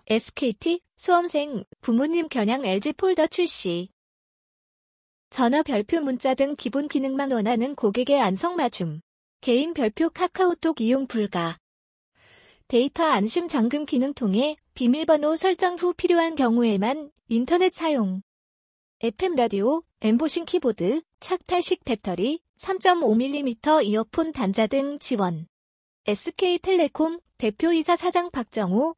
SKT, 수험생, 부모님 겨냥 LG 폴더 출시. 전화 별표 문자 등 기본 기능만 원하는 고객의 안성맞춤. 개인 별표 카카오톡 이용 불가. 데이터 안심 잠금 기능 통해 비밀번호 설정 후 필요한 경우에만 인터넷 사용. FM 라디오, 엠보싱 키보드, 착탈식 배터리, 3.5mm 이어폰 단자 등 지원. SK텔레콤 대표이사 사장 박정호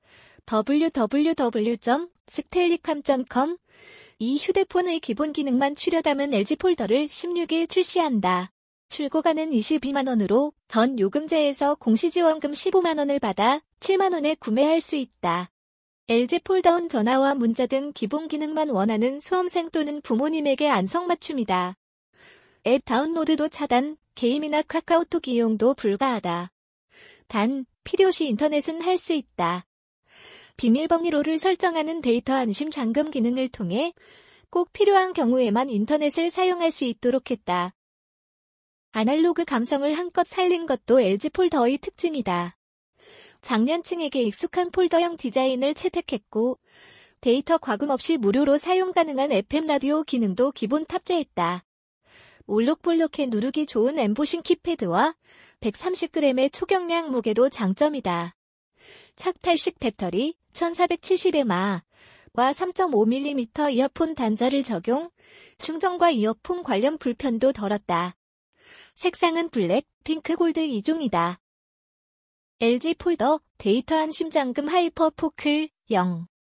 www.stellicom.com 이 휴대폰의 기본 기능만 추려 담은 LG 폴더를 16일 출시한다. 출고가는 22만원으로 전 요금제에서 공시지원금 15만원을 받아 7만원에 구매할 수 있다. LG 폴더온 전화와 문자 등 기본 기능만 원하는 수험생 또는 부모님에게 안성맞춤이다. 앱 다운로드도 차단, 게임이나 카카오톡 이용도 불가하다. 단, 필요시 인터넷은 할 수 있다. 비밀번호를 설정하는 데이터 안심 잠금 기능을 통해 꼭 필요한 경우에만 인터넷을 사용할 수 있도록 했다. 아날로그 감성을 한껏 살린 것도 LG 폴더의 특징이다. 장년층에게 익숙한 폴더형 디자인을 채택했고 데이터 과금 없이 무료로 사용 가능한 FM 라디오 기능도 기본 탑재했다. 올록볼록해 누르기 좋은 엠보싱 키패드와 130g의 초경량 무게도 장점이다. 착탈식 배터리 1470mAh와 3.5mm 이어폰 단자를 적용, 충전과 이어폰 관련 불편도 덜었다. 색상은 블랙, 핑크, 골드 2종이다. LG 폴더 데이터 안심 잠금 하이퍼 포클 0